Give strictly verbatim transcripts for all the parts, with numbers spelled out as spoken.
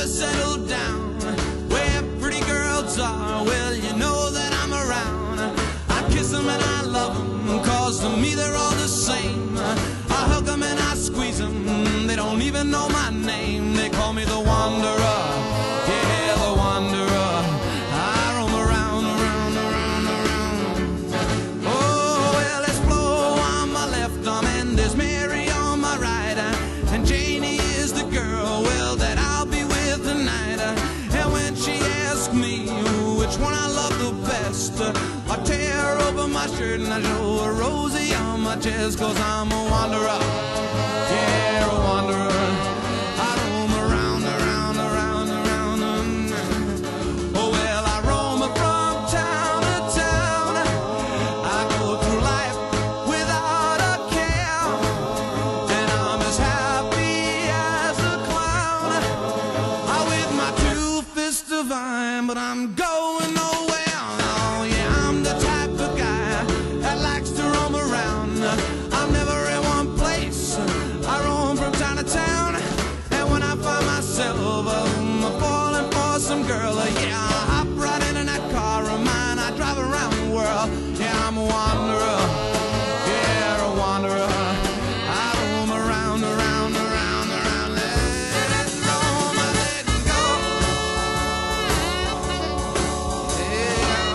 to settle down where pretty girls are. Well, you know that I'm around. I kiss them and I love them, cause to me they're all the same. I hug them and I squeeze them, they don't even know my name. They call me the Wanderer, yeah, the Wanderer. I roam around, around, around, around. Oh, well, there's Flo on my left arm and there's Mary on my right, and Janie is the girl, well, that I'll be with tonight. And when she asks me which one I love the best, I tear open my shirt and I show a Rosie on my chest, cause I'm a wanderer, yeah, a wanderer. I roam around, around, around, around. Oh, well, I roam from town to town. I go through life without a care, and I'm as happy as a clown. I with my two fists divine, but I'm going nowhere. Oh, yeah, I'm the type of guy that likes to roam around. I'm never in one place, I roam from town to town. And when I find myself um, falling for some girl, uh, yeah, I hop right in that car of mine. I drive around the world, yeah, I'm a wanderer, yeah, a wanderer. I roam around, around, around, around. Let it go, let it go, yeah.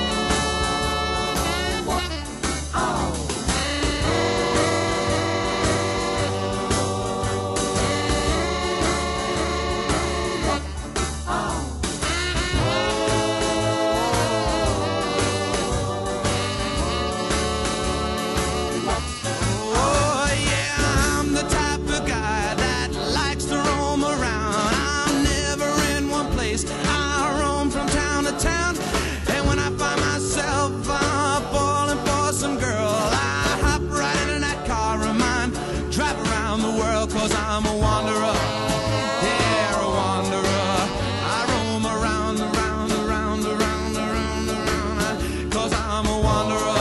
Oh, yeah, I'm the type of guy that likes to roam around. I'm never in one place, I roam from town to town. And when I find myself uh, falling for some girl, I hop right into that car of mine, drive around the world, cause I'm a wanderer, yeah, a wanderer. I roam around, around, around, around, around, around, cause I'm a wanderer.